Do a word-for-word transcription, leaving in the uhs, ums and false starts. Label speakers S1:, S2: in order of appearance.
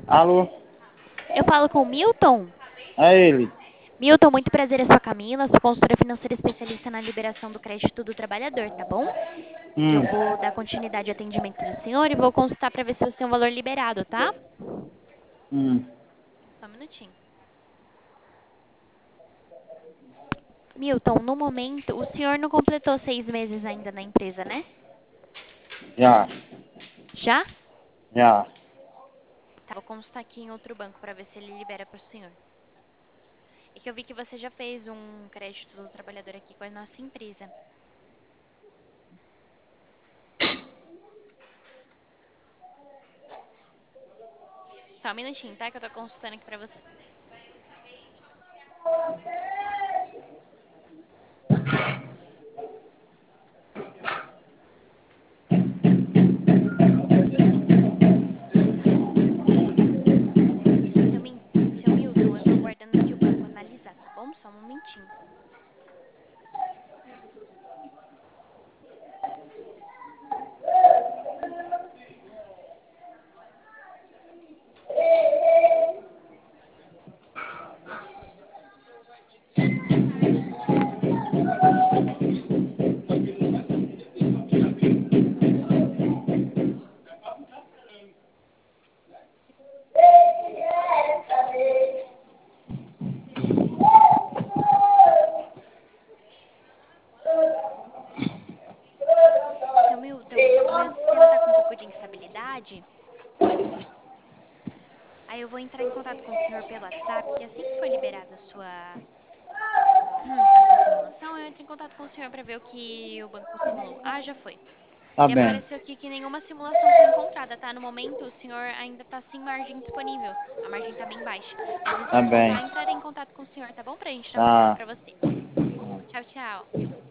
S1: Alô?
S2: Eu falo com o Milton.
S1: É ele.
S2: Milton, muito prazer, eu sou a Camila, sou consultora financeira especialista na liberação do crédito do trabalhador, tá bom? Eu
S1: Hum,
S2: vou dar continuidade ao atendimento do senhor e vou consultar para ver se você tem um valor liberado, tá?
S1: hum,
S2: Só um minutinho. Milton, no momento, o senhor não completou seis meses ainda na empresa, né?
S1: já,
S2: Já?
S1: já.
S2: Tá, vou consultar aqui em outro banco para ver se ele libera para o senhor. É que eu vi que você já fez um crédito do trabalhador aqui com a nossa empresa. Só um minutinho, tá? Que eu tô consultando aqui para você. Seu, Min- Seu Milton, eu tô aguardando aqui o banco analisar, tá bom? Só um momentinho. Seu Milton, o meu sistema tá com um pouco de instabilidade. Aí eu vou entrar em contato com o senhor pelo WhatsApp, que assim que for liberada a sua, a sua simulação, eu entro em contato com o senhor para ver o que o banco simulou. Ah, já foi.
S1: Tá
S2: Me
S1: bem.
S2: apareceu aqui que nenhuma simulação foi encontrada, tá? No momento, o senhor ainda tá sem margem disponível. A margem tá bem baixa. Mas assim
S1: Tá
S2: que
S1: bem.
S2: voltar, entrarei em contato com o senhor, tá bom? Pra gente dar um feedback
S1: Tá.
S2: pra você. Tchau, tchau.